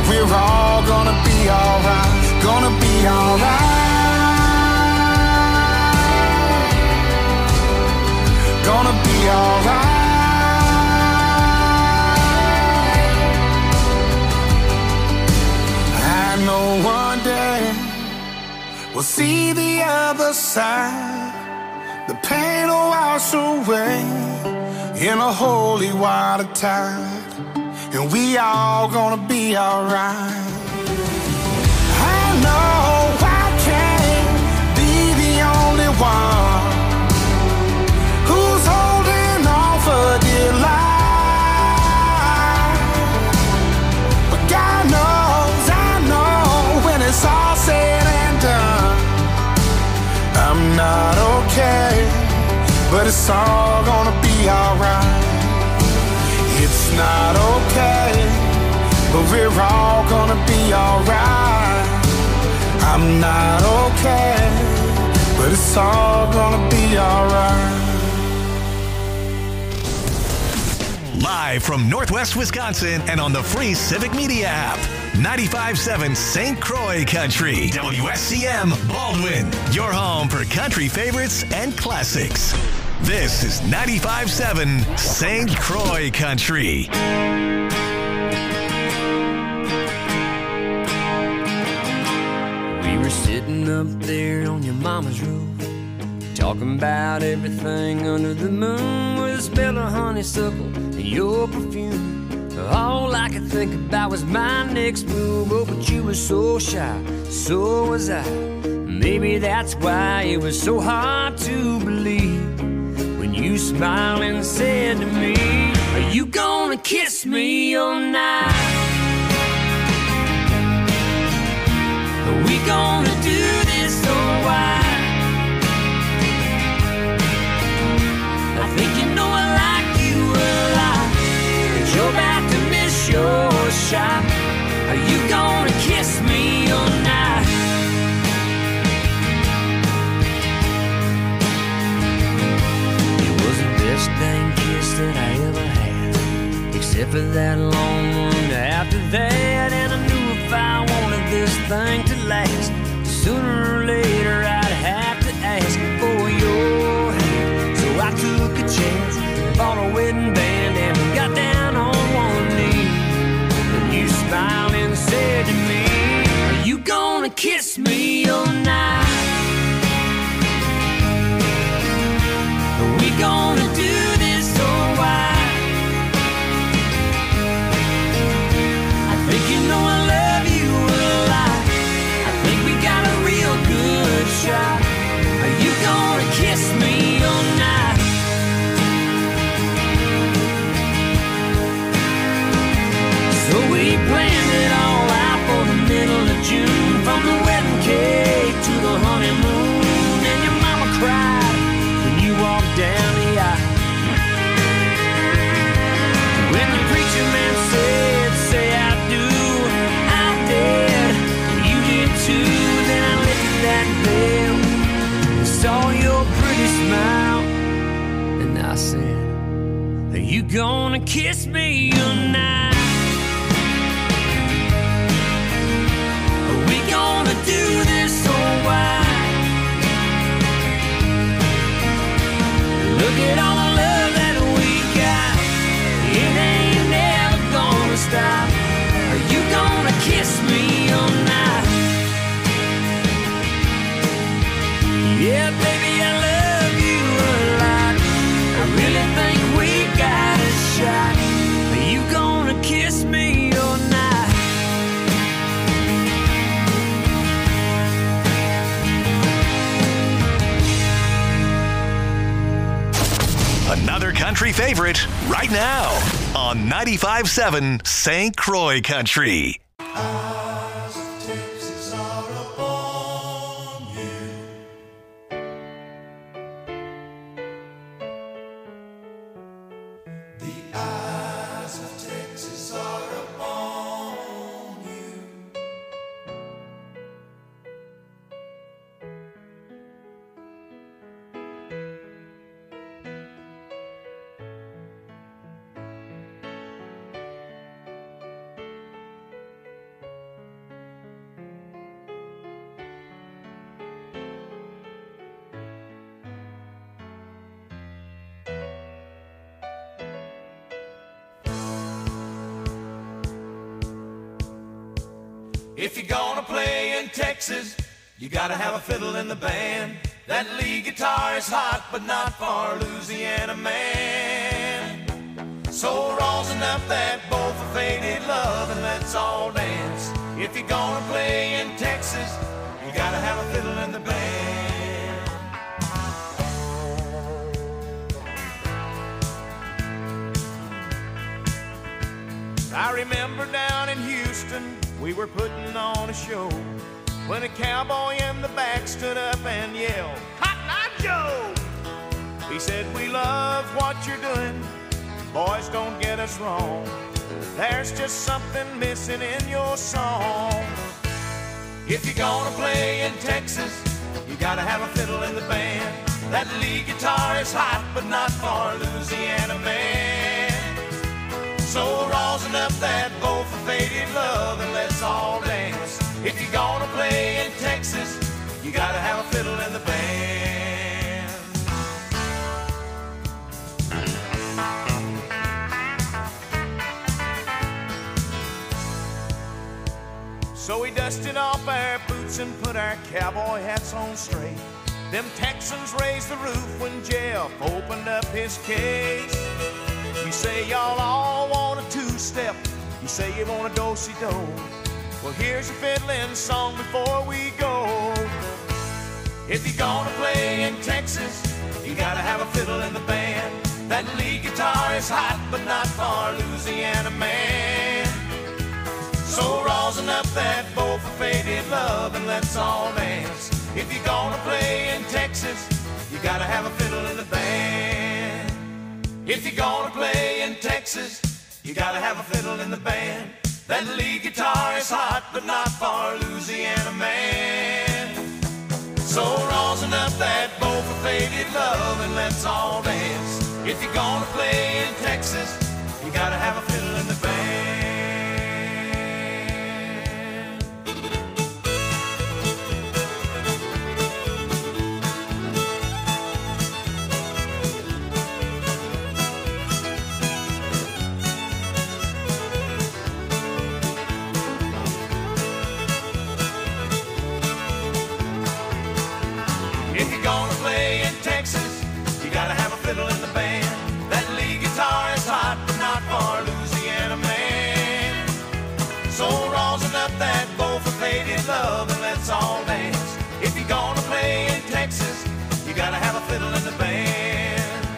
but we're all gonna be alright, gonna be alright, gonna be alright. I know one day we'll see the other side. The pain will wash away in a holy water tide, and we all gonna be alright. I know I can't be the only one who's holding on for dear life, but God knows, I know when it's all said and done, I'm not okay, but it's all gonna be alright. It's not okay, but we're all gonna be alright. I'm not okay, but it's all gonna be alright. Live from Northwest Wisconsin and on the free Civic Media app. 95.7 St. Croix Country. WSCM Baldwin. Your home for country favorites and classics. This is 95.7 St. Croix Country. We were sitting up there on your mama's roof, talking about everything under the moon, with a smell of honeysuckle and your perfume. All I could think about was my next move. Oh, but you were so shy, so was I. Maybe that's why it was so hard to believe when you smiled and said to me, are you gonna kiss me all night? Are we gonna do this all right? I think you know I like you a lot, but you're about to miss your shot. Are you gonna kiss me all night? It was the best dang kiss that I ever had, except for that long one after that. And I knew if I wanted this thing to last, sooner or later I'd have to ask for your hand. So I took a chance, bought a wedding band, and got down on one knee. And you smiled and said to me, are you gonna kiss me all night? Are we gonna do this all right? I think you know I love you a lot. I think we got a real good shot. Are you gonna kiss me all night? So we planned it all out for the middle of June, from the wedding cake to the honeymoon. And your mama cried when you walked down the aisle. When the preacher man said, say I do, I did, you did too. Then I lifted that veil and saw your pretty smile, and I said, are you gonna kiss me tonight? Are we gonna do this all right? Look at all the love that we got, it ain't never gonna stop. Are you gonna kiss me all night? Yeah, baby, I love you a lot. I really think we got a shot. Are you gonna kiss me all night? Another country favorite right now on 95.7 St. Croix Country. Eyes of Texas are upon you. The eyes of Texas are upon you. If you're gonna play in Texas, you gotta have a fiddle in the band. That lead guitar is hot, but not for Louisiana man. So rosin up that bowl for faded love and let's all dance. If you're gonna play in Texas, you gotta have a fiddle in the band. I remember down in Houston, we were putting on a show when a cowboy in the back stood up and yelled, "Cotton Eye Joe!" He said, "We love what you're doing, boys, don't get us wrong. There's just something missing in your song. If you're gonna play in Texas, you gotta have a fiddle in the band. That lead guitar is hot, but not for Louisiana man. So rosin up that bowl for faded love and let's all dance. If you're gonna play in Texas, you gotta have a fiddle in the band." So we dusted off our boots and put our cowboy hats on straight. Them Texans raised the roof when Jeff opened up his case. You say y'all all want a two-step, you say you want a do-si-do. Well, here's your fiddling song before we go. If you're gonna play in Texas, you gotta have a fiddle in the band. That lead guitar is hot, but not for Louisiana man. So rosin up that bowl for faded love and let's all dance. If you're gonna play in Texas, you gotta have a fiddle in the band. If you're gonna play in Texas, you gotta have a fiddle in the band. That lead guitar is hot, but not for Louisiana man. So rosin up that bowl for faded love and let's all dance. If you're gonna play in Texas, you gotta have a fiddle in the band. If you're gonna play in Texas, you gotta have a fiddle in the band. That lead guitar is hot, but not for Louisiana man. So rosin up that bowl for faded love and let's all dance. If you're gonna play in Texas, you gotta have a fiddle in the band.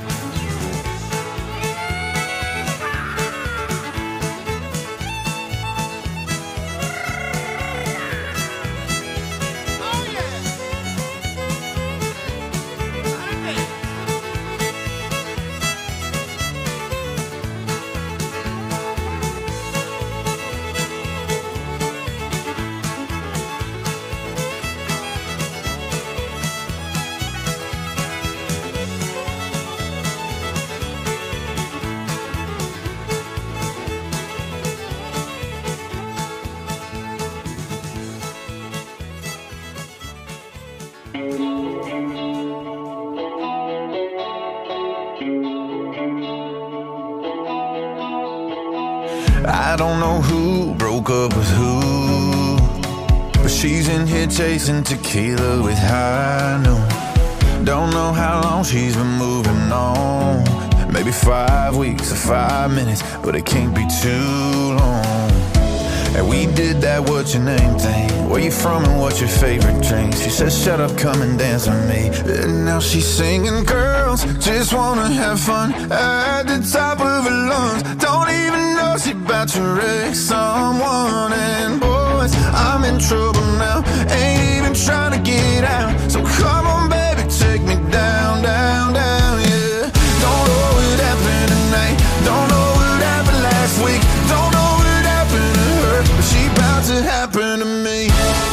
I don't know who broke up with who, but she's in here chasing tequila with high noon. Don't know how long she's been moving on. Maybe 5 weeks or 5 minutes, but it can't be too long. And we did that what's your name thing. Where you from and what's your favorite drink? She said shut up, come and dance with me. And now she's singing, girls just wanna have fun at the top of her lungs. Don't even know she about to wreck someone. And boys, I'm in trouble now, ain't even trying to get out. So come on baby, take me down, down, down, yeah. Don't know what happened tonight, don't know what happened last week, don't know what happened to her, but she about to happen to me.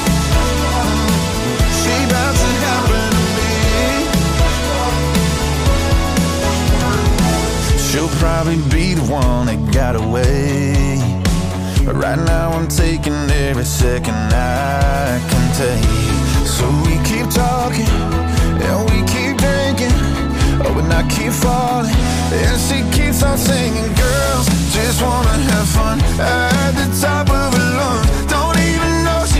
She about to happen to me. She'll probably be the one that got away, but right now I'm taking every second I can take. So we keep talking and we keep drinking, oh, and I keep falling, and she keeps on singing. Girls just wanna have fun at the top of her lungs. Don't even know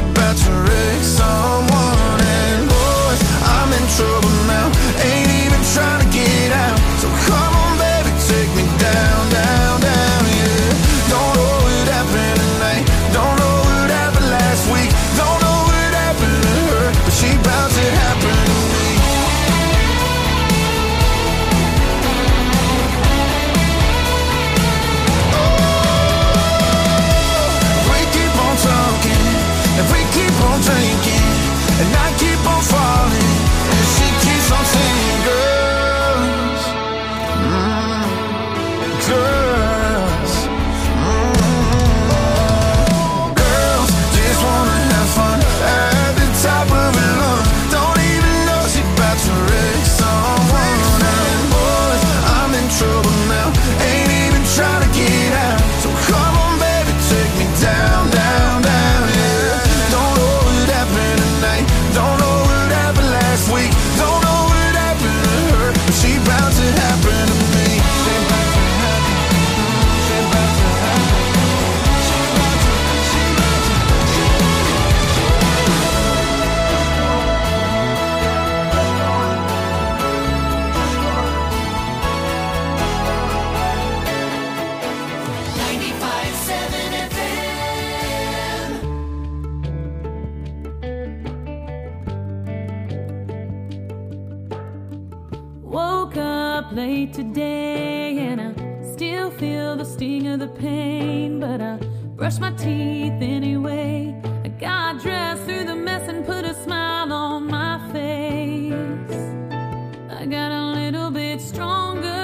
late today, and I still feel the sting of the pain, but I brush my teeth anyway. I got dressed through the mess and put a smile on my face. I got a little bit stronger,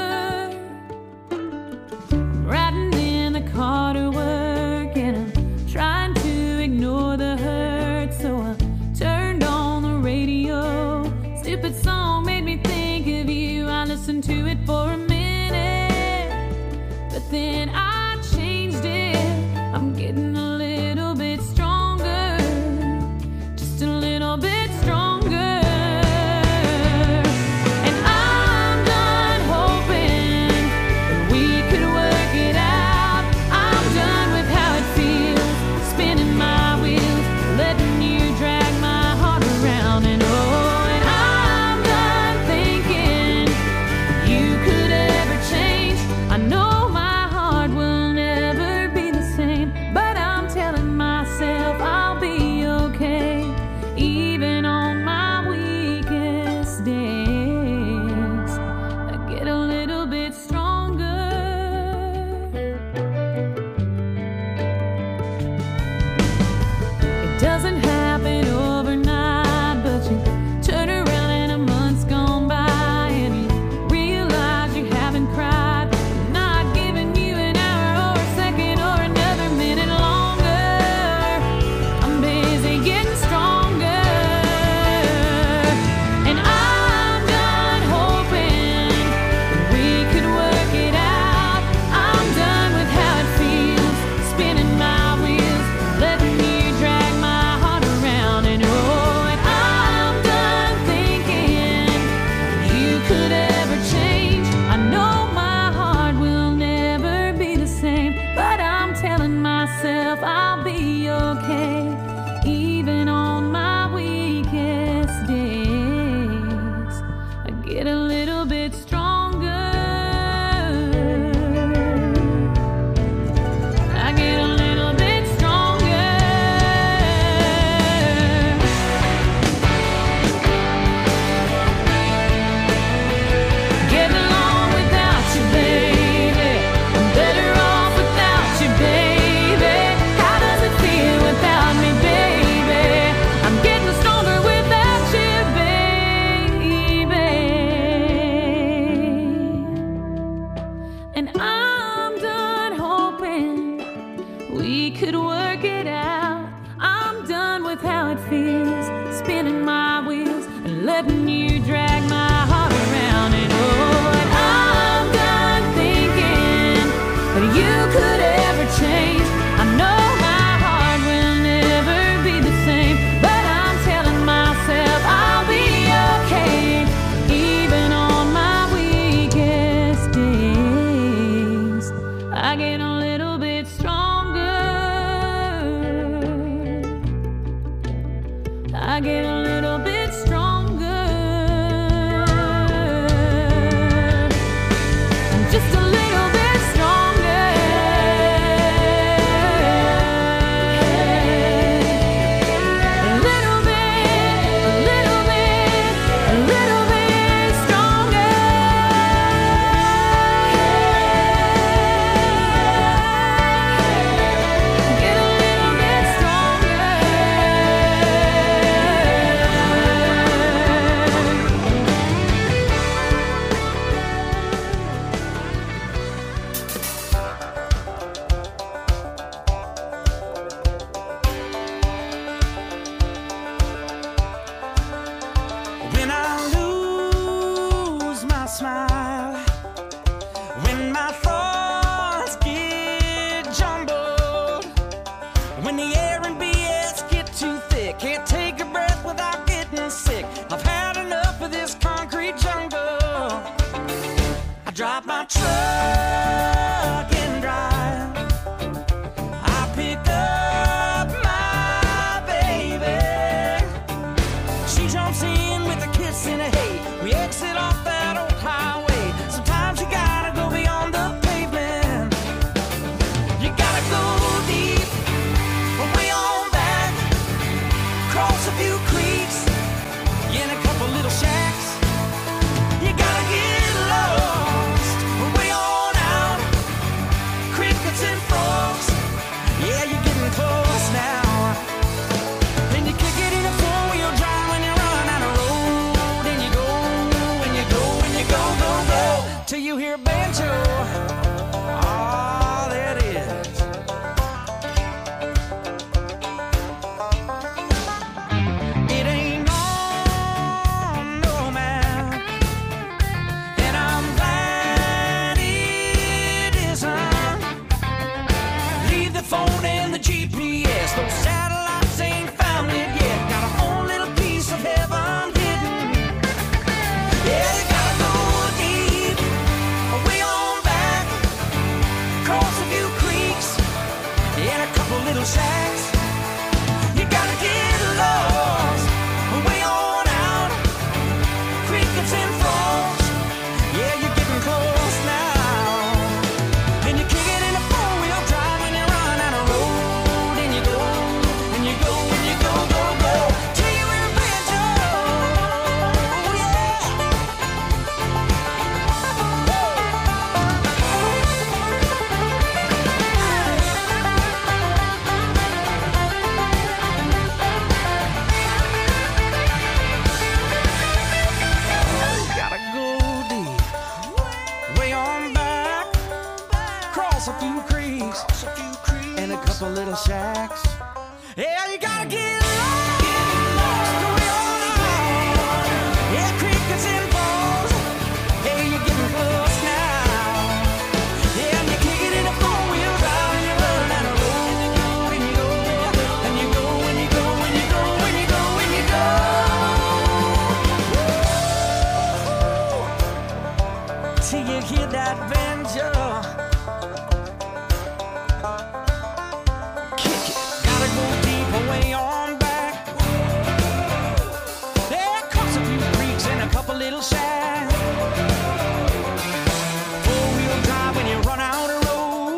riding in the car to work, and I'm trying to ignore the hurt, so I turned on the radio. Stupid song made me think of you. I listened to it for a minute, but then I changed it. I'm getting a little bit stronger, just a little bit stronger. And I'm done hoping that we could work it out. I'm done with how it feels, spinning my wheels, letting you drag my heart around. And oh, and I'm done thinking you could ever change. I know my heart will never be the same, but I'm telling myself I'll be okay, even on my weakest days. I get a little bit stronger. It doesn't happen overnight, but you turn around and a month's gone by, and you realize you haven't cried. I'm not giving you an hour or a second or another minute longer. I'm busy getting stronger, and I'm done hoping that we could work it out. I'm done with how it feels, spinning my wheels, letting you drag my heart around. And oh, and I'm done thinking you could ever change. I know my heart will never be the same, but I'm telling myself I'll be okay, even on my weakest days. I get a little bit stronger. I get a little bit stronger. Get along without you, baby. I'm better off without you, baby. How does it feel without me, baby? I'm getting stronger without you, baby. And I'm done hoping we could work it out. I'm done with how it feels, spinning my wheels and letting you drag my heart around. And oh, and I'm done thinking that you could ever change. I know my heart will never be the same, but I'm telling myself I'll be okay, even on my weakest days. I get a little bit stronger. I get a little bit stronger. couple little shacks. You gotta get lost way on out. Crickets and frogs, yeah, you're getting close now. And you kick it in a four-wheel drive when you run out of road. And you go, and you go, and you go, go, go till you're in Banjo, yeah. Gotta go deep, way on back, cross a few creeks, and a couple little shacks. Yeah, you gotta get lost way on out. Yeah, crickets and falls. Hey, you're getting close now. Yeah, and you kick it in a four-wheel drive and you run out of road. And you go, and you go, and you go, and you go, and you go, and you go. Till you hear that banjo. Kick it. Gotta go deep away on back. There comes a few creeks and a couple little shacks. Four-wheel drive when you run out of road.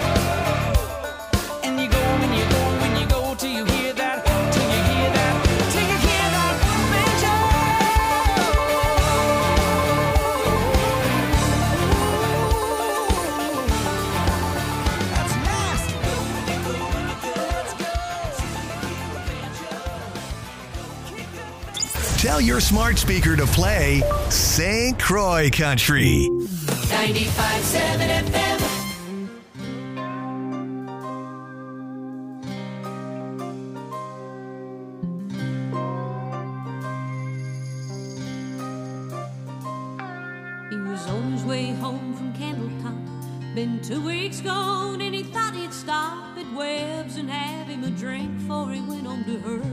And you go, and you go, and you go till you hear that, till you hear that, till you hear that banjo. That's nasty. Tell your smart speaker to play St. Croix Country. 95.7 FM. He was on his way home from Candletop. Been 2 weeks gone and he thought he'd stop at Webb's and have him a drink before he went on to her.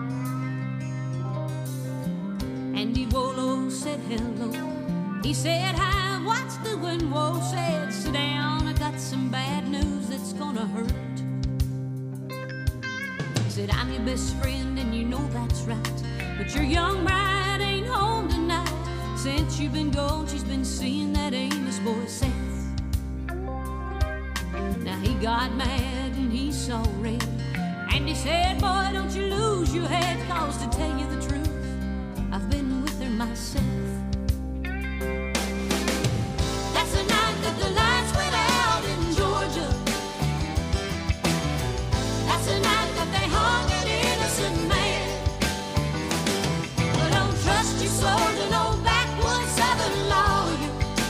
Andy Wolo said hello. He said hi, what's doing? Whoa, said sit down, I got some bad news that's gonna hurt. He said I'm your best friend and you know that's right, but your young bride ain't home tonight. Since you've been gone, she's been seeing that Amos boy Seth. Now he got mad and he saw red, and he said, boy, don't you lose your head, cause to tell you the truth, I've been with her myself. That's the night that the lights went out in Georgia. That's the night that they hung an innocent man. Well, don't trust your soul to no backwoods southern lawyer,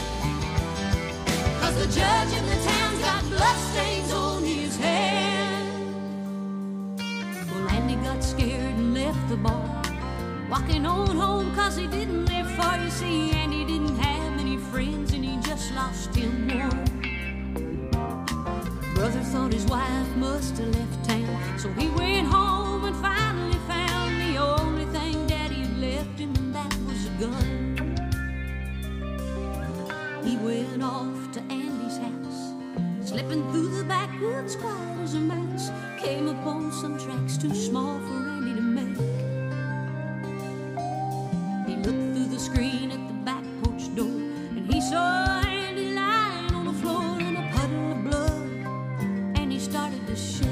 cause the judge in the town's got bloodstains on his hand. Well, Andy got scared and left the bar, walking on home cause he didn't live far. You see, and he didn't have many friends and he just lost him one. Brother thought his wife must have left town, so he went home and finally found the only thing Daddy had left him, and that was a gun. He went off to Andy's house, slipping through the backwoods quiet as a mouse, came upon some tracks too small for Andy to make. He looked through the screen at the back porch door, and he saw Andy lying on the floor in a puddle of blood, and he started to shake.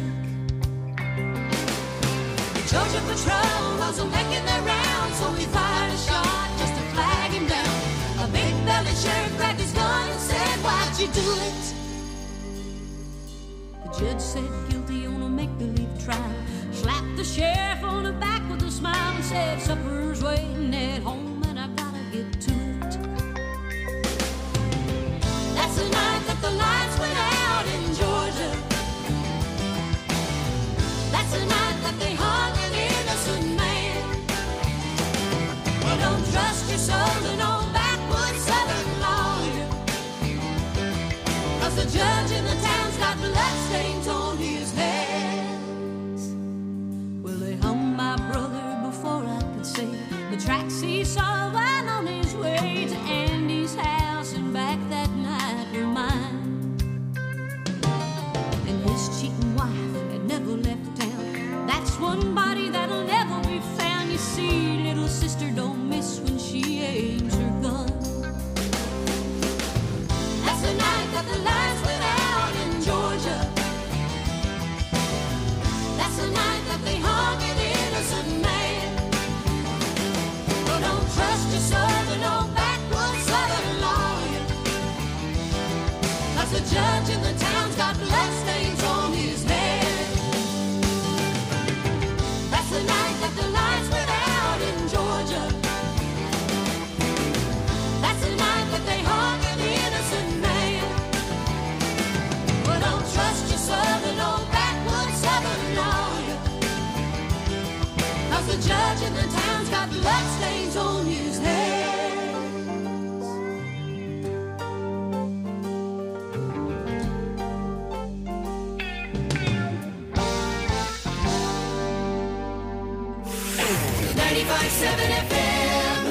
The Georgia patrol wasn't making their rounds, so he fired a shot just to flag him down. A big-bellied sheriff grabbed his gun and said, why'd you do it? The judge said guilty on a make-believe trial, slapped the sheriff on the back with a smile and said, supper's waiting at home and I gotta get to it. That's the night that the lights went out in Georgia. That's the night that they hung an innocent man. Well, don't trust your soul to no backwoods southern lawyer, cause the judge in the town's got bloodstains on his hands. Well, they hung my brother before I could say somebody that'll never be found. You see, little sister don't miss when she aims her gun. That's the night that the lights went out in Georgia. That's the night that they hung an innocent man. But don't trust your southern old backwoods southern lawyer, 'cause the judge in the town's got bloodstains on his head. That's the night that the lights went out in Georgia. That's the night that they hung an innocent man. But don't trust your southern old backwoods southern lawyer, 'cause the judge in the town's got bloodstains on his head. FM.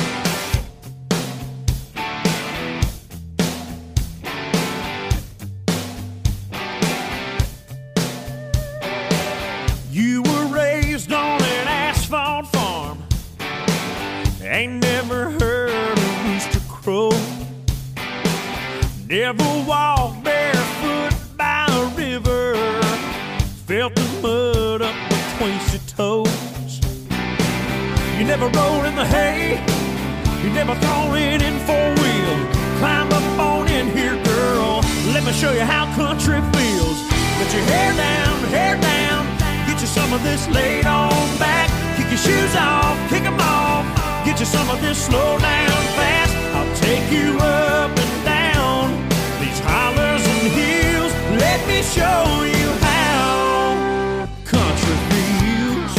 You were raised on an asphalt farm, ain't never heard a rooster crow, never walked barefoot by a river, felt the mud up between your toes. You never rolled in the hay, you never thrown it in four-wheel. Climb up on in here, girl, let me show you how country feels. Put your hair down, get you some of this laid on back. Kick your shoes off, kick them off, get you some of this slow down fast. I'll take you up and down these hollers and hills. Let me show you how country feels.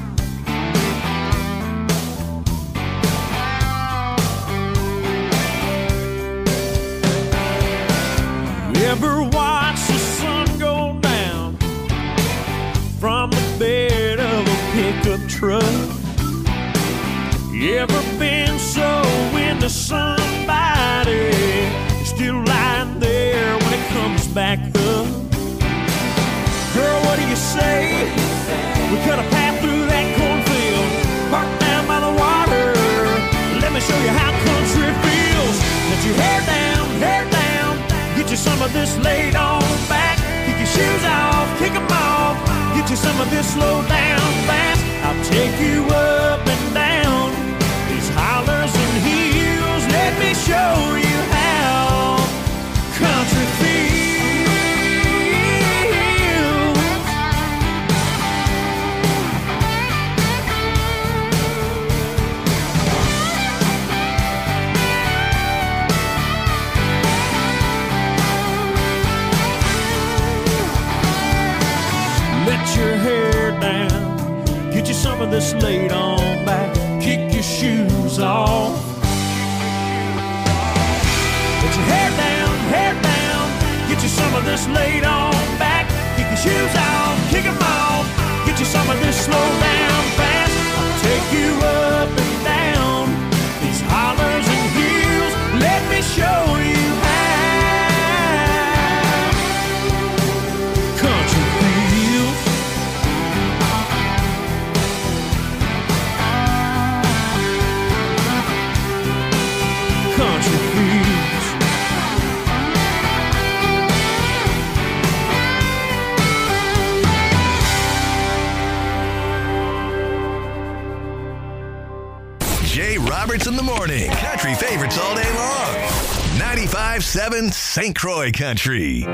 Ever watch the sun go down from the bed of a pickup truck? You ever been so into somebody still lying there when it comes back up? Girl, what do you say? We cut a path through that cornfield, parked down by the water. Let me show you how country feels. Let your hair down, get you some of this laid on back. Kick your shoes off, kick them off, get you some of this slow down fast. I'll take you up and down these hollers and hills. Let me show you how country feels. Let your hair down, get you some of this laid on back. Kick your shoes off. Let your hair down, get you some of this laid on back. Kick your shoes off, kick them off, get you some of this slow down fast. I'll take you up and down these hollers and hills. Let me show you how country feels. Country feels. Jay Roberts in the morning. Country favorites all day long. 95.7 St. Croix Country.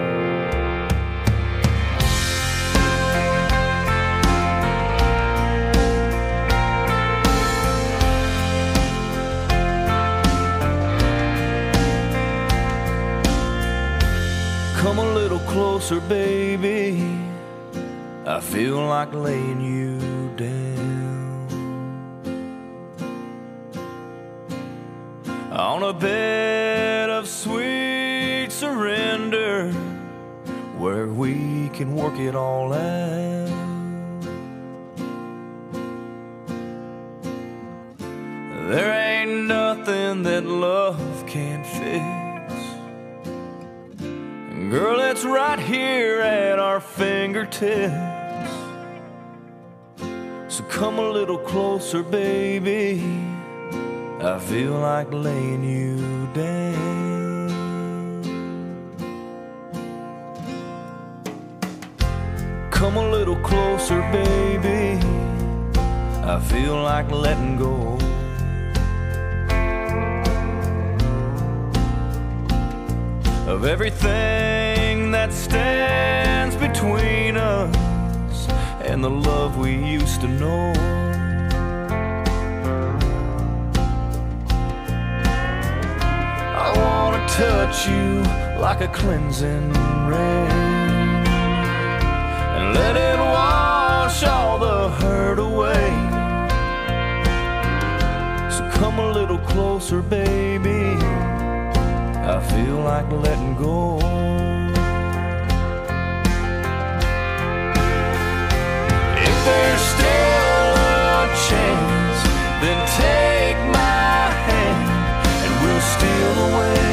Come a little closer, baby. I feel like laying you down on a bed of sweet surrender where we can work it all out. There ain't nothing that love can't fix. Girl, it's right here at our fingertips. So come a little closer, baby. I feel like laying you down. Come a little closer, baby. I feel like letting go. Of everything that stands between us and the love we used to know. I wanna touch you like a cleansing rain and let it wash all the hurt away. So come a little closer, baby. I feel like letting go. If there's still a chance, then take my hand and we'll steal away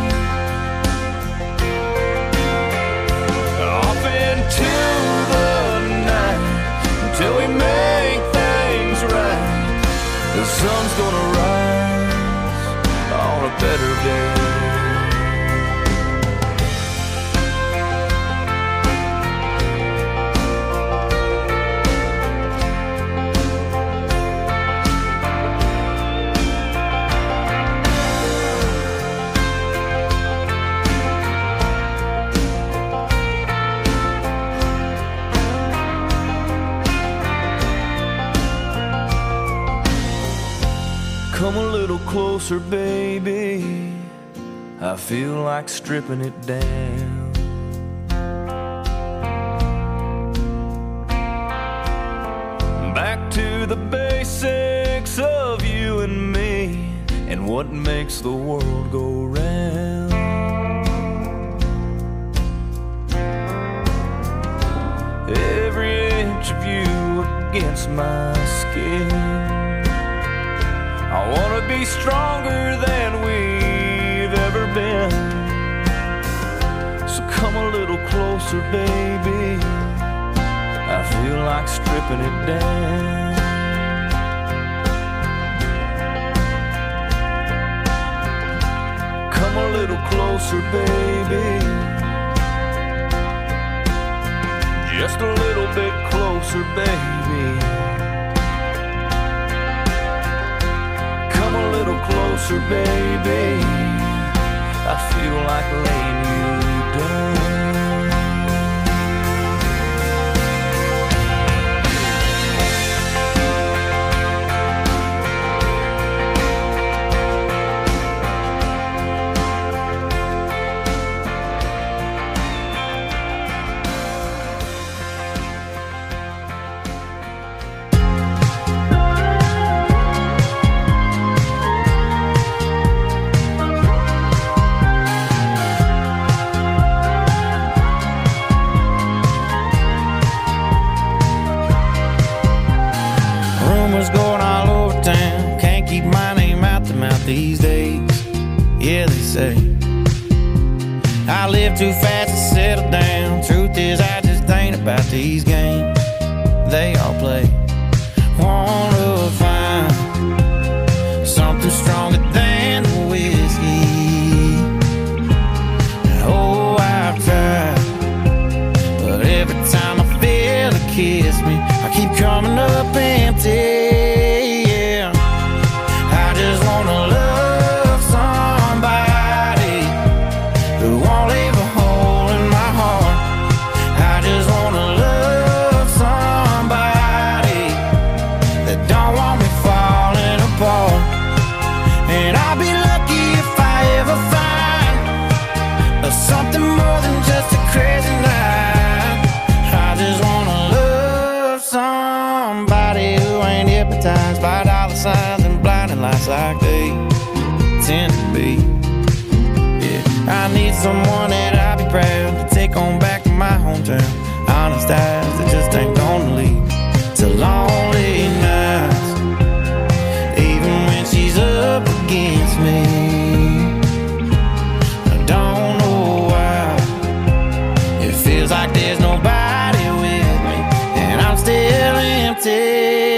off into the night until we make things right. The sun's gonna rise on a better day. Come a little closer, baby. I feel like stripping it down. Back to the basics of you and me and what makes the world go round. Every inch of you against my skin. I wanna be stronger than we've ever been. So come a little closer, baby. I feel like stripping it down. Come a little closer, baby. Just a little bit closer, baby. A little closer, baby. I feel like laying you down. These days, yeah, they say I live too fast to settle down. Truth is, I just ain't about these games they all play. Wanna find something stronger than the whiskey. Oh, I've tried, but every time I feel it kiss me, I keep coming up empty. Something more than just a crazy night. I just wanna love somebody who ain't hypnotized by dollar signs and blinding lights like they tend to be. Yeah, I need someone that I'll be proud to take on back to my hometown. Honest eyes that just ain't gonna lead to lonely nights, even when she's up against me. Feels like there's nobody with me, and I'm still empty.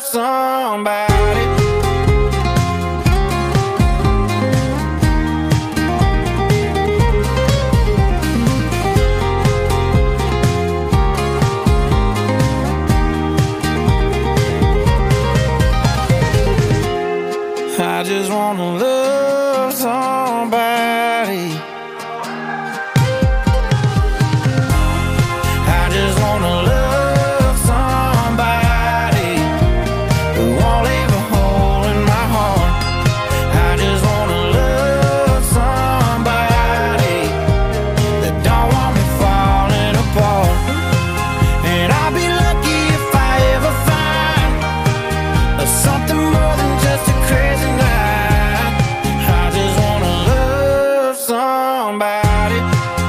somebody. I just wanna love somebody. I just wanna love somebody who won't leave a hole in my heart. I just wanna love somebody that don't want me falling apart. And I'll be lucky if I ever find something more than just a crazy night. I just wanna love somebody.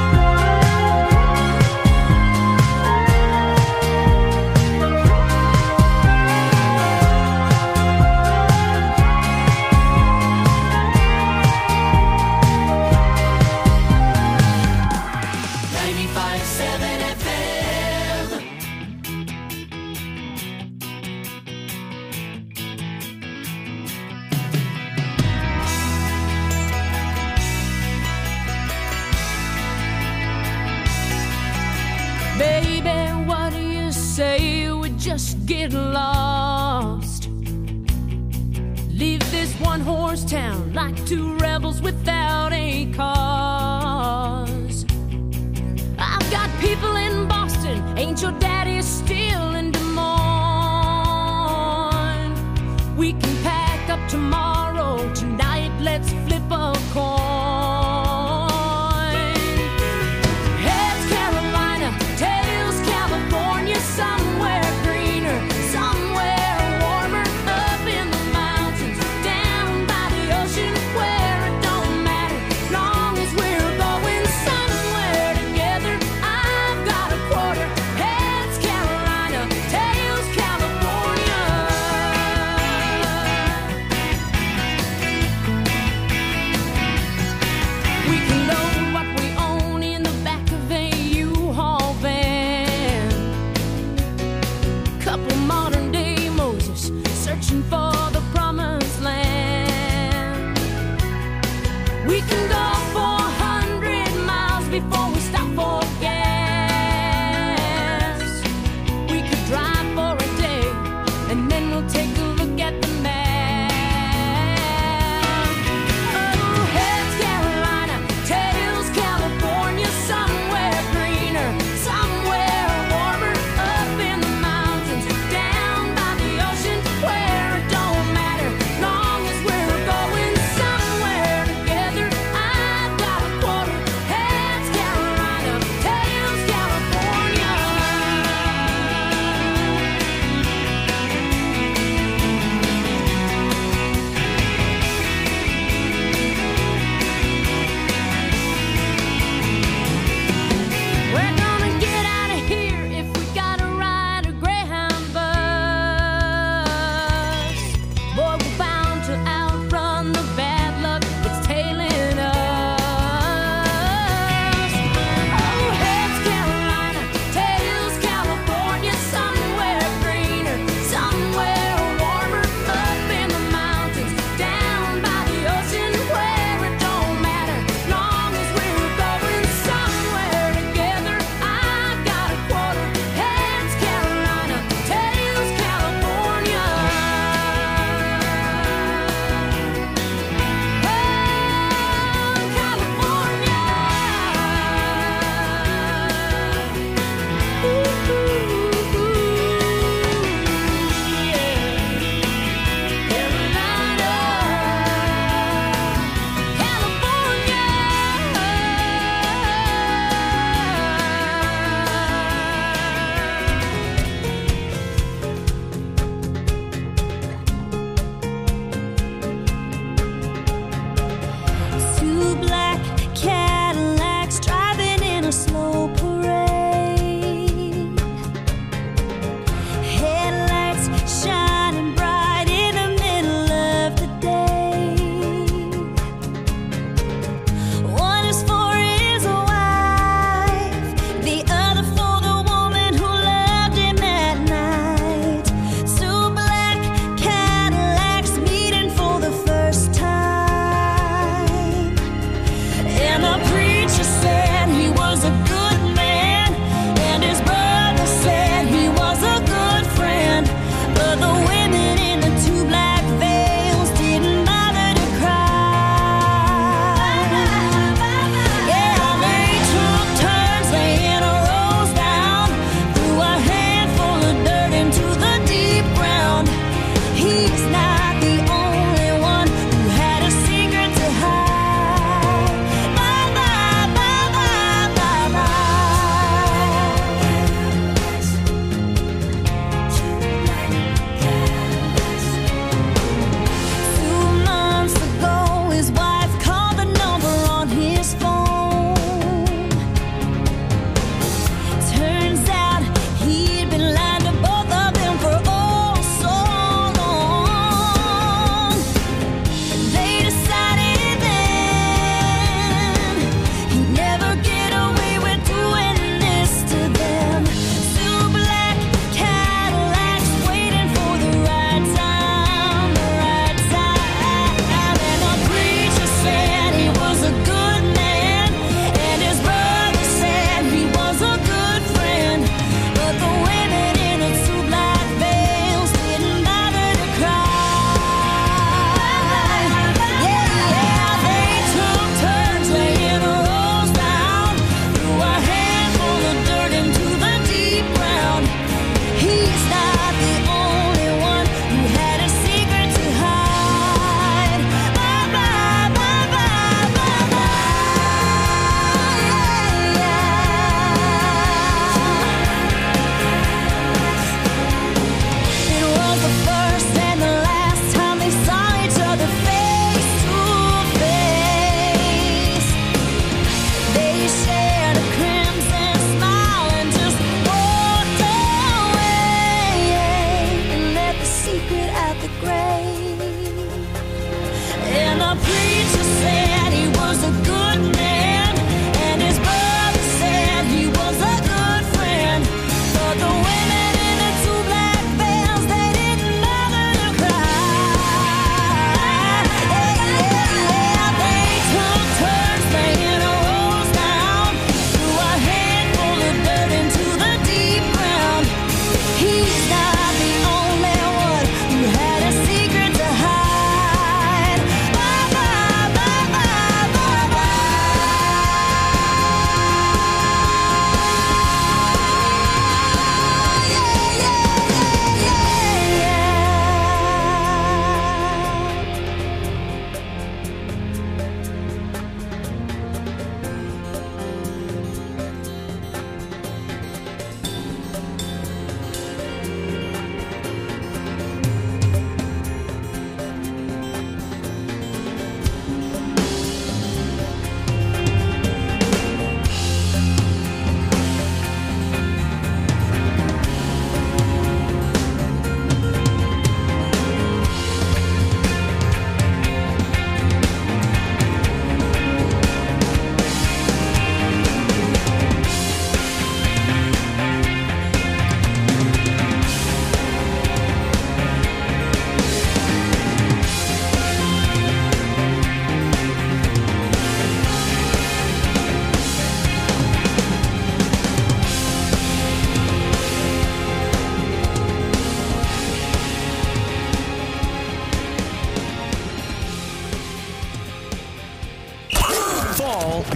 Baby, what do you say we just get lost? Leave this one-horse town like two rebels without a cause. I've got people in Boston, ain't your daddy still in Des Moines? We can pack up tomorrow, tonight let's flip a coin. Heads Carolina, tails California, somewhere greener, somewhere warmer, up in the mountains, down by the ocean, where it don't matter, long as we're going somewhere together. I've got a quarter. Heads Carolina, tails California.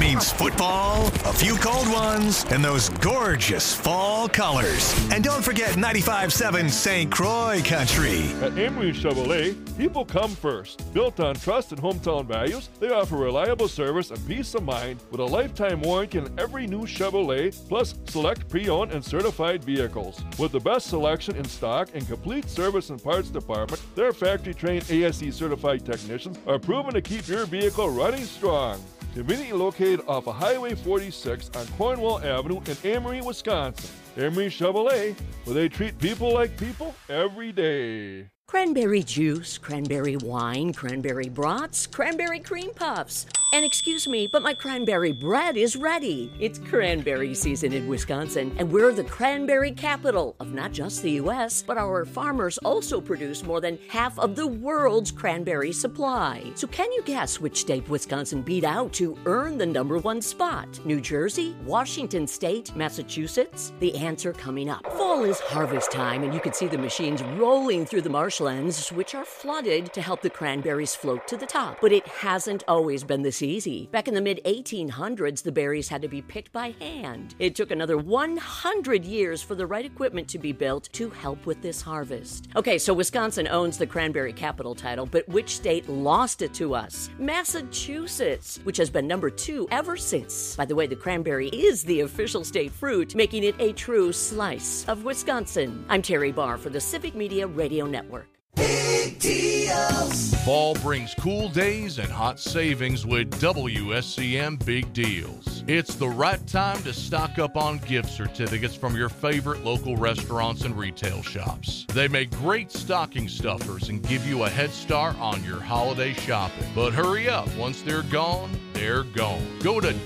means football, a few cold ones, and those gorgeous fall colors. And don't forget 95.7 St. Croix Country. At Amory Chevrolet, people come first. Built on trust and hometown values, they offer reliable service and peace of mind with a lifetime warranty on every new Chevrolet, plus select pre-owned and certified vehicles. With the best selection in stock and complete service and parts department, their factory-trained ASE certified technicians are proven to keep your vehicle running strong. Conveniently located off of Highway 46 on Cornwall Avenue in Amory, Wisconsin. Amory Chevrolet, where they treat people like people every day. Cranberry juice, cranberry wine, cranberry brats, cranberry cream puffs. And excuse me, but my cranberry bread is ready. It's cranberry season in Wisconsin, and we're the cranberry capital of not just the U.S., but our farmers also produce more than half of the world's cranberry supply. So can you guess which state Wisconsin beat out to earn the #1 spot? New Jersey, Washington State, Massachusetts? The answer coming up. Fall is harvest time, and you can see the machines rolling through the marshlands, which are flooded to help the cranberries float to the top. But it hasn't always been this easy. Back in the mid-1800s, the berries had to be picked by hand. It took another 100 years for the right equipment to be built to help with this harvest. Okay, so Wisconsin owns the cranberry capital title, but which state lost it to us? Massachusetts, which has been #2 ever since. By the way, the cranberry is the official state fruit, making it a true slice of Wisconsin. I'm Terry Barr for the Civic Media Radio Network. Big deals. Fall brings cool days and hot savings with WSCM Big Deals. It's the right time to stock up on gift certificates from your favorite local restaurants and retail shops. They make great stocking stuffers and give you a head start on your holiday shopping. But hurry up, once they're gone, they're gone. Go to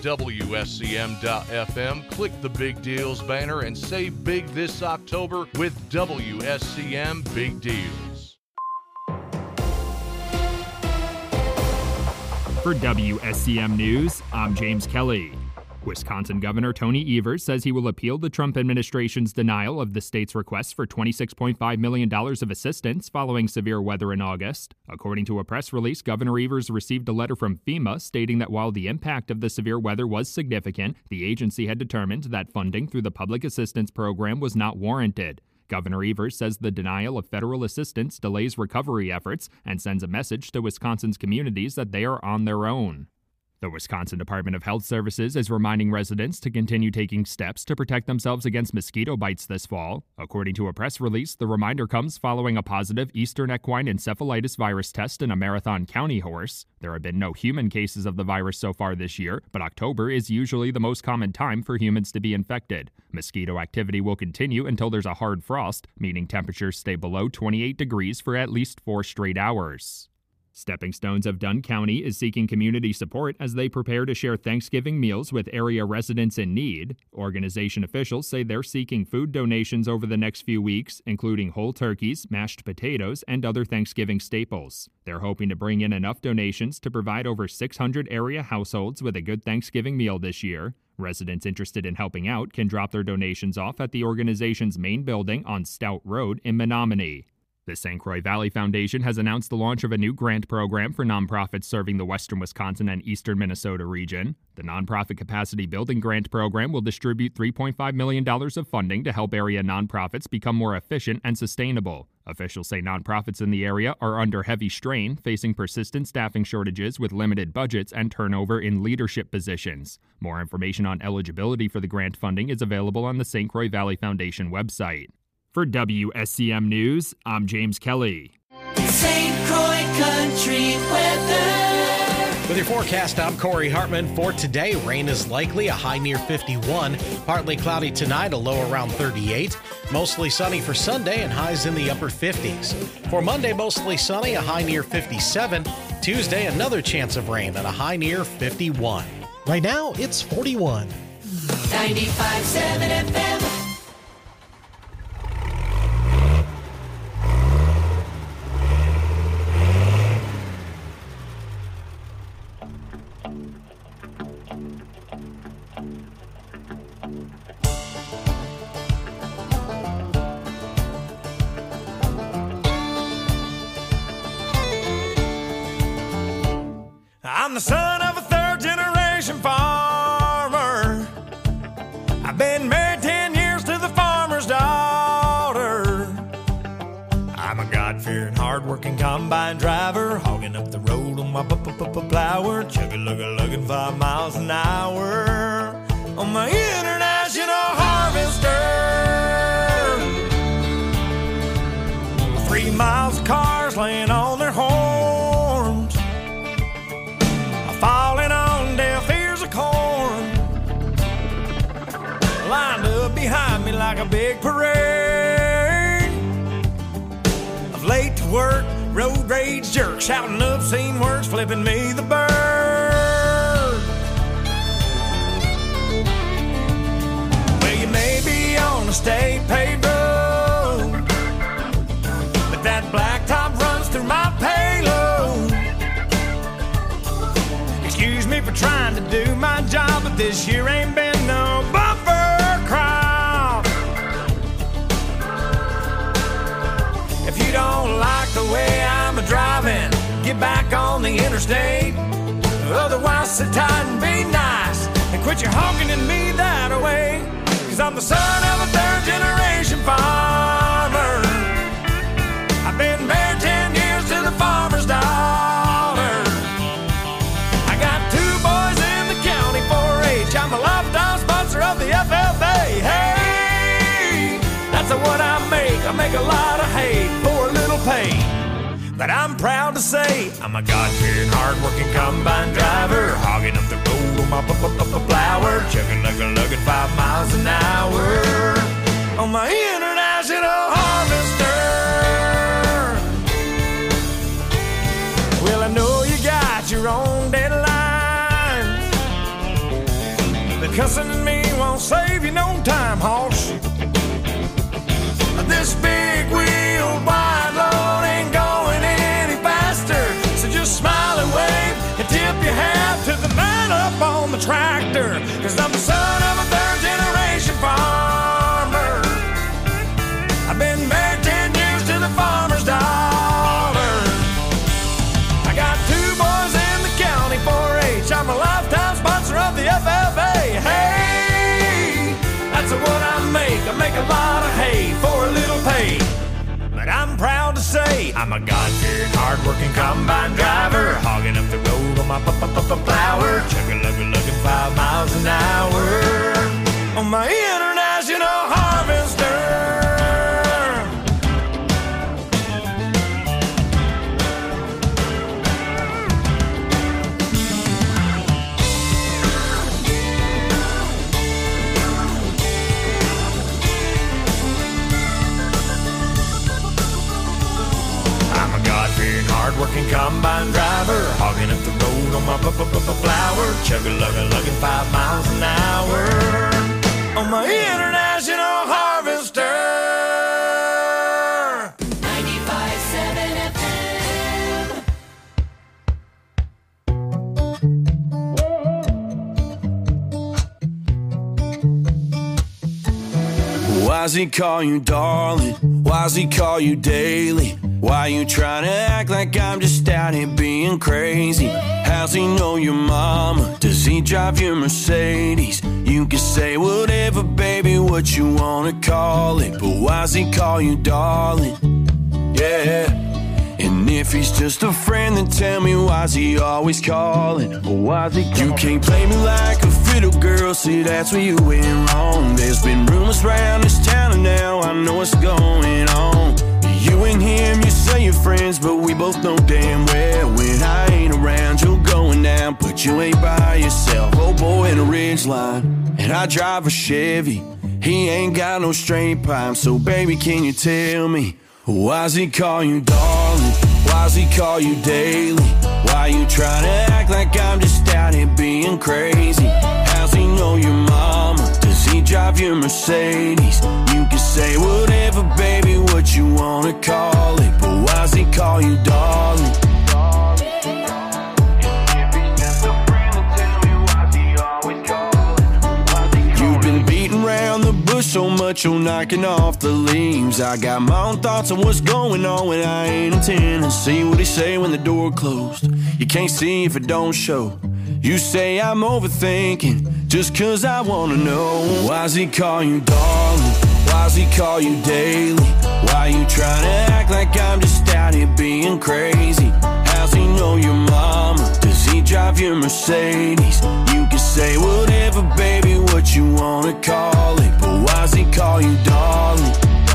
WSCM.FM, click the Big Deals banner, and save big this October with WSCM Big Deals. For WSCM News, I'm James Kelly. Wisconsin Governor Tony Evers says he will appeal the Trump administration's denial of the state's request for $26.5 million of assistance following severe weather in August. According to a press release, Governor Evers received a letter from FEMA stating that while the impact of the severe weather was significant, the agency had determined that funding through the Public Assistance Program was not warranted. Governor Evers says the denial of federal assistance delays recovery efforts and sends a message to Wisconsin's communities that they are on their own. The Wisconsin Department of Health Services is reminding residents to continue taking steps to protect themselves against mosquito bites this fall. According to a press release, the reminder comes following a positive Eastern equine encephalitis virus test in a Marathon County horse. There have been no human cases of the virus so far this year, but October is usually the most common time for humans to be infected. Mosquito activity will continue until there's a hard frost, meaning temperatures stay below 28 degrees for at least 4 straight hours. Stepping Stones of Dunn County is seeking community support as they prepare to share Thanksgiving meals with area residents in need. Organization officials say they're seeking food donations over the next few weeks, including whole turkeys, mashed potatoes, and other Thanksgiving staples. They're hoping to bring in enough donations to provide over 600 area households with a good Thanksgiving meal this year. Residents interested in helping out can drop their donations off at the organization's main building on Stout Road in Menominee. The St. Croix Valley Foundation has announced the launch of a new grant program for nonprofits serving the western Wisconsin and eastern Minnesota region. The Nonprofit Capacity Building Grant Program will distribute $3.5 million of funding to help area nonprofits become more efficient and sustainable. Officials say nonprofits in the area are under heavy strain, facing persistent staffing shortages with limited budgets and turnover in leadership positions. More information on eligibility for the grant funding is available on the St. Croix Valley Foundation website. For WSCM News, I'm James Kelly. St. Croix Country weather. With your forecast, I'm Corey Hartman. For today, rain is likely, a high near 51. Partly cloudy tonight, a low around 38. Mostly sunny for Sunday and highs in the upper 50s. For Monday, mostly sunny, a high near 57. Tuesday, another chance of rain and a high near 51. Right now, it's 41. 95.7 FM. I'm the son of a third-generation farmer. hard-working combine driver, hogging up the road on my plower, chugga-lugga-lugging 5 miles an hour on my international harvester. 3 miles of cars laying on their horns, falling on deaf ears of corn, lined up behind me like a big parade of late to work, road rage jerks, shouting obscene words, flipping me the bird. Well, you may be on a state paved road, but that blacktop runs through my payload. Excuse me for trying to do my job, but this year ain't been no bumper crop. If you don't like the way I'm a-driving, get back on the interstate. Otherwise, sit tight and be nice and quit your honking at me that way. 'Cause I'm the son of a third-generation farmer. I've been married 10 years to the farmer's daughter. I got 2 boys in the county 4-H. I'm a lifetime sponsor of the FFA. Hey, that's what I make. I make a lot of hay for a little pay. But I'm proud to say I'm a God-fearing, hard-working combine driver, hogging up the road on my plower, chugging-lugging 5 miles an hour on my international harvester. Well, I know you got your own deadlines, but cussing at me won't save you no time, hoss. This big wheel wide load ain't going any faster, so just smile and wave and tip your hat to the man up on the tractor. 'Cause I'm the son of a third-generation farmer. I've been married 10 years to the farmer's daughter. I got 2 boys in the county 4-H. I'm a lifetime sponsor of the FFA. Hey, that's what I make. I make a lot of hay for a little pay. But I'm proud to say I'm a God-fearing, hard-working combine driver, hogging up the road on my plower, chugga-lugga-lugging 5 miles an hour on my international harvester. Hard-working combine driver, hogging up the road on my flower, chugga-lugga-lugging 5 miles an hour on my international harvester. 95.7 FM. Why's he call you darling? Why's he call you daily? Why you trying to act like I'm just out here being crazy? How's he know your mama? Does he drive your Mercedes? You can say whatever, baby, what you wanna call it, but why's he call you darling? Yeah. And if he's just a friend, then tell me why's he always calling? Or why's he calling? You can't play me like a fiddle girl, see that's where you went wrong. There's been rumors around this town and now I know what's going on. You and him, you say you're friends, but we both know damn well when I ain't around, you're going down, but you ain't by yourself. Oh boy in a Ridgeline, and I drive a Chevy. He ain't got no straight pipe, so baby, can you tell me, why's he call you darling? Why's he call you daily? Why you trying to act like I'm just out here being crazy? How's he know your mama? Does he drive your Mercedes? You can say whatever, baby, what you wanna call it, but why's he call you darling? You've been beating around the bush so much you're knocking off the leaves. I got my own thoughts on what's going on when I ain't in Tennessee. What he say when the door closed? You can't see if it don't show. You say I'm overthinking just cause I wanna know. Why's he call you darling? Why's he call you daily? Why you trying to act like I'm just out here being crazy? How's he know your mama? Does he drive your Mercedes? You can say whatever, baby, what you wanna call it, but why's he call you darling?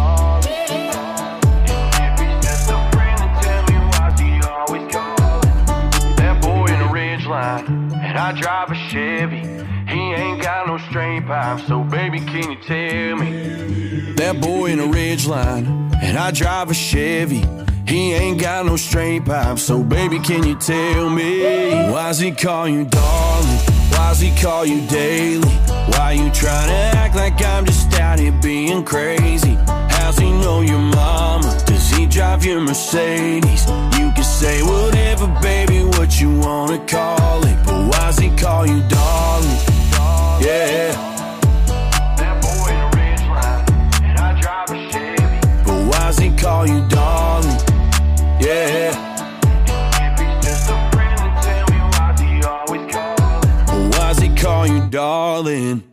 And I drive a Chevy. He ain't got no strain pipe, so baby, can you tell me? That boy in a Ridgeline, and I drive a Chevy. He ain't got no strain pipe, so baby, can you tell me? Why's he call you darling? Why's he call you daily? Why you trying to act like I'm just out here being crazy? How's he know your mama? Does he drive your Mercedes? You can say whatever, baby, what you wanna call it, but why's he call you darling? Yeah. That boy in a Ridgeline, and I drive a Chevy. But why's he call you darling? Yeah. If he's just a friend, then tell me why's he always calling? But why's he call you darling?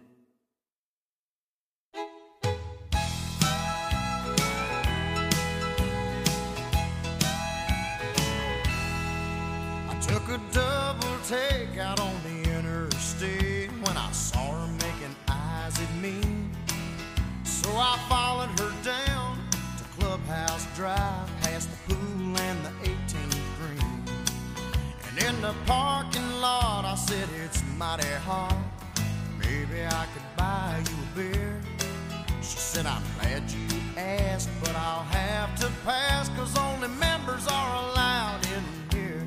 Took a double take out on the interstate when I saw her making eyes at me. So I followed her down to Clubhouse Drive, past the pool and the 18th green. And in the parking lot I said, it's mighty hot, maybe I could buy you a beer. She said, I'm glad you asked, but I'll have to pass, 'cause only members are allowed in here.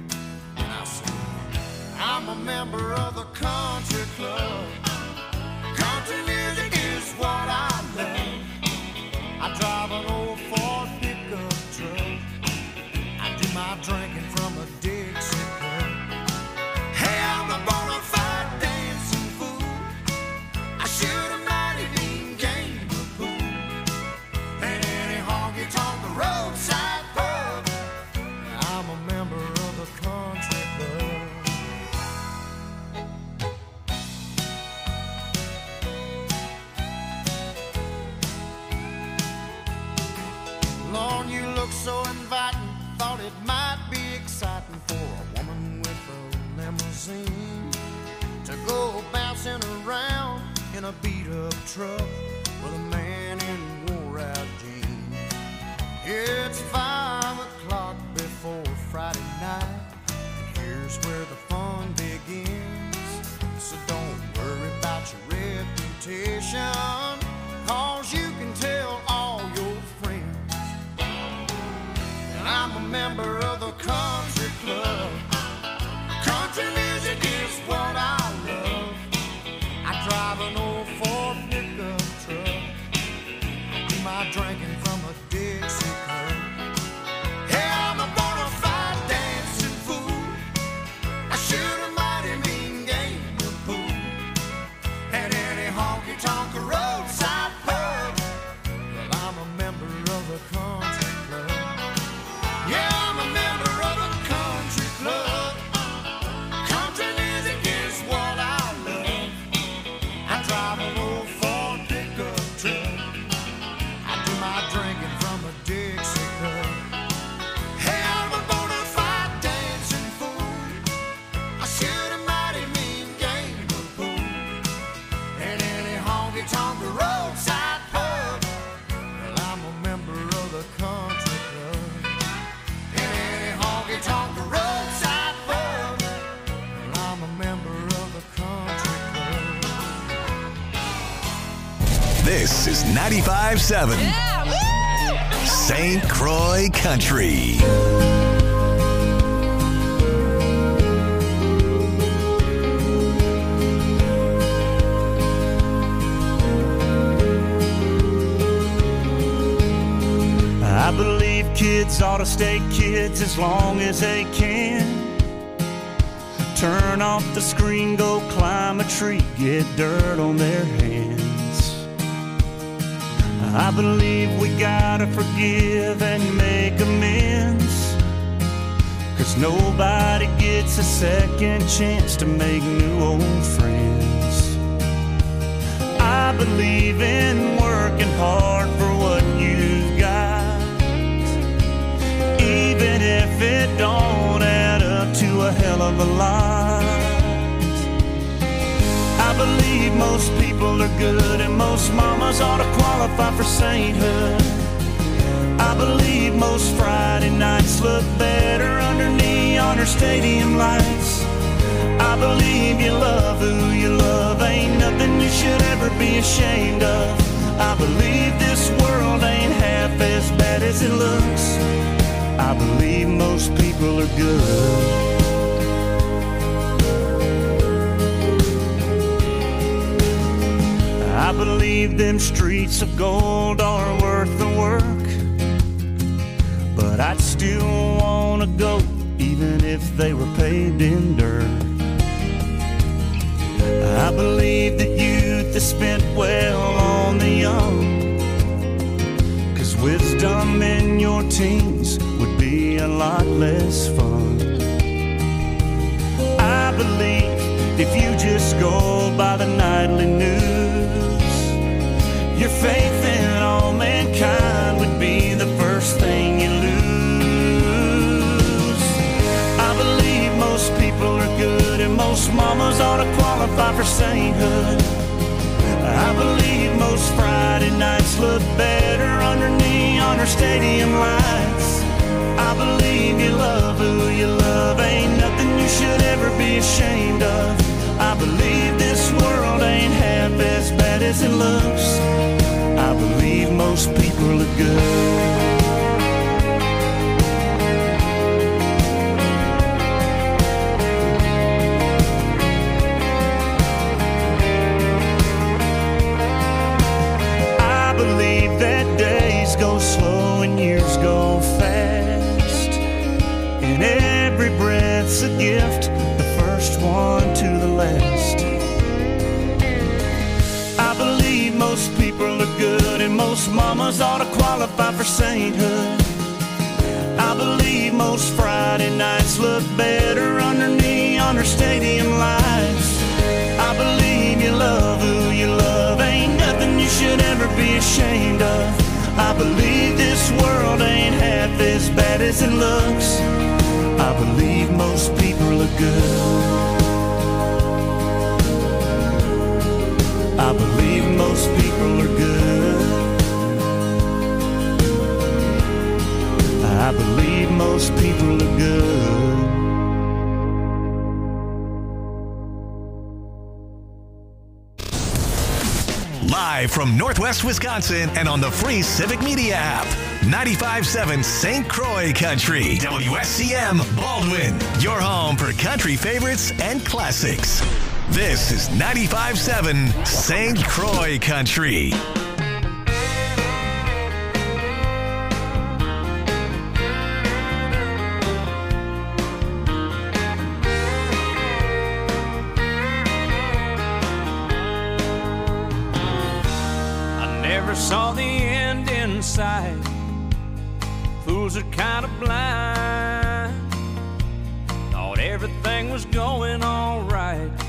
I'm a member of the country club. Country music is what I love. I drive an old Ford pickup truck. I do my drinking from a Dixie cup. Hey, I'm a bona fide dancing fool. I shoot a mighty mean game of pool. And any honky-tonk roadside pub. I'm a member of the country club. Lord, you look so inviting. Thought it might be exciting for a woman with a limousine to go bouncing around in a beat-up truck with a man in wore-out jeans. It's 5 o'clock before Friday night, and here's where the fun begins. So don't worry about your reputation, 'cause you can tell all your friends. And I'm a member of the country club. Country music is what I love. I drive an old Ford pickup truck. I do my drinking from a Dixie cup. Hey, I'm a bona fide dancing fool. I shoot a mighty mean game of pool. At any honky-tonk roadside pub. Well, I'm a member of the country club. Yeah, I'm a member of the country club. Country music is what I love. I drive an old Ford pickup truck. I do my drinking from a Dixie cup. Hey, I'm a bona fide dancing fool. I shoot a mighty mean game of pool. At any honky-tonk roadside pub. Well, I'm a member of the country club. Any honky-tonk roadside pub. Well, I'm a member of the country club. This is 95.7 St. Croix Country. I believe kids ought to stay kids as long as they can. Turn off the screen, go climb a tree, get dirt on their hands. I believe we gotta forgive and make amends, 'cause nobody gets a second chance to make new old friends. I I believe in working hard for what you've got, even if it don't add up to a hell of a lot. I believe most people are good and most mamas ought to qualify for sainthood. I believe most Friday nights look better under neon or stadium lights. I believe you love who you love, ain't nothing you should ever be ashamed of. I believe this world ain't half as bad as it looks. I believe most people are good. I believe them streets of gold are worth the work, but I'd still wanna go even if they were paved in dirt. I believe that youth is spent well on the young, 'cause wisdom in your teens would be a lot less fun. I believe if you just go by the nightly news, your faith in all mankind would be the first thing you lose. I believe most people are good and most mamas ought to qualify for sainthood. I believe most Friday nights look better under neon or stadium lights. I believe you love who you love, ain't nothing you should ever be ashamed of. I believe this world ain't half as bad as it looks. I believe most people are good. I believe that days go slow and years go fast, and every breath's a gift, the first one to the last. I believe most people are good and most mamas ought to qualify for sainthood. I believe most Friday nights look better under neon or stadium lights. I believe you love who you love, ain't nothing you should ever be ashamed of. I believe this world ain't half as bad as it looks. I believe most people are good. I believe most people are good. I believe most people are good. Live from Northwest Wisconsin and on the free Civic Media app. 95.7 St. Croix Country. WSCM Baldwin. Your home for country favorites and classics. This is 95.7 St. Croix Country. Saw the end in sight. Fools are kind of blind. Thought everything was going all right.